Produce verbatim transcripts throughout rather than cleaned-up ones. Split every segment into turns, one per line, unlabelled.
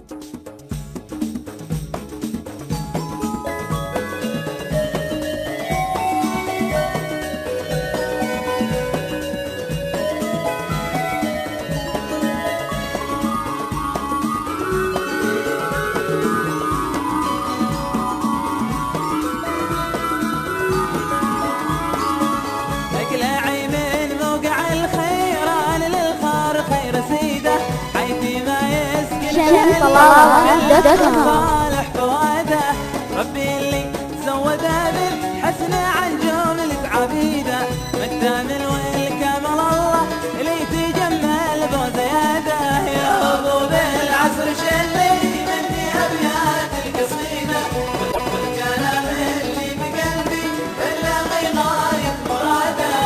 صالح فواده ربي اللي زوده بالحسن عن جملة عبيده مدام والكمال الله اللي تجمل بزياده يا ابو بالعصر شلي مني ابيات القصيده والكلام اللي بقلبي الا غير مراده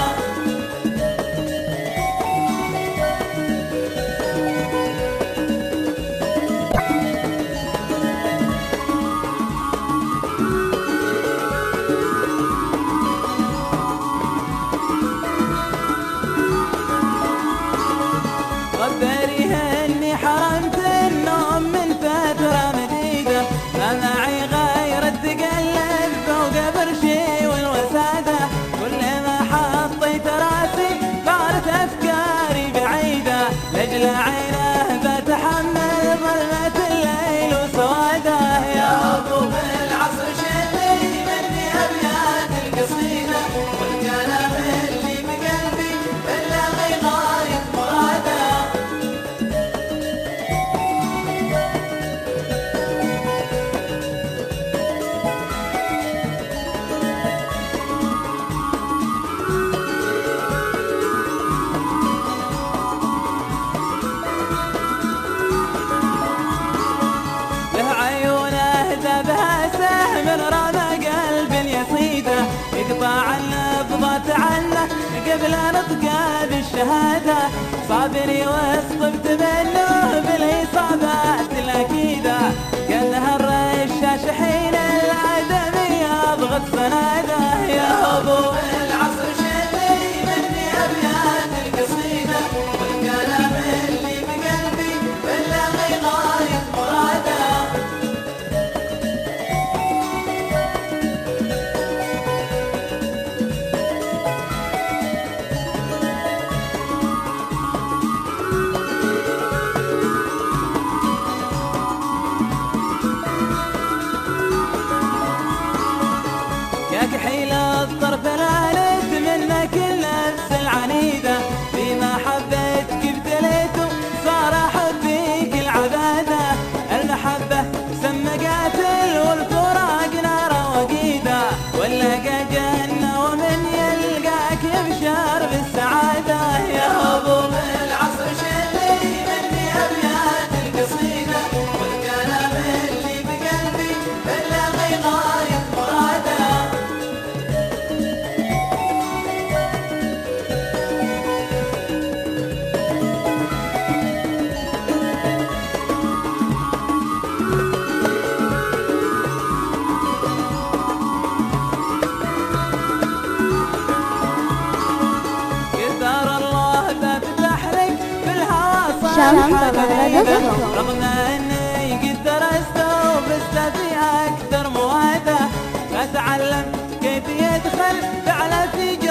لجل عينه بتحمل ظلمة الليل وسواده يا ابو بالعصر شلي مني ابيات القصيده والكلام اللي بقلبي الا غايه مراده من رمى قلب يصيده يقطع النبضة عنه قبل نطقه بالشهادة صابري واصطبت منه بالإصابات الأكيدة كأنها الرشاش حين الآدمي يضغط سناده يا أبو العصر شلي مني أبيات القصيدة والكلام اللي بقلبي إلا غاية مراده كحيل الطرف الالت منك النفس العنيده بما حبيتك ابتليت صار حبك العباده المحبه سم قاتل والفراق نار وقيده واللقى جنه ومن يلقاك يبشر بالسعاده يا ابو العصر شلي مني ابيات القصيده والكلام اللي بقلبي الا غايه مراده رغم اني قد درسته وبسته في اكثر مواده فتعلم كيف يدخل فعله في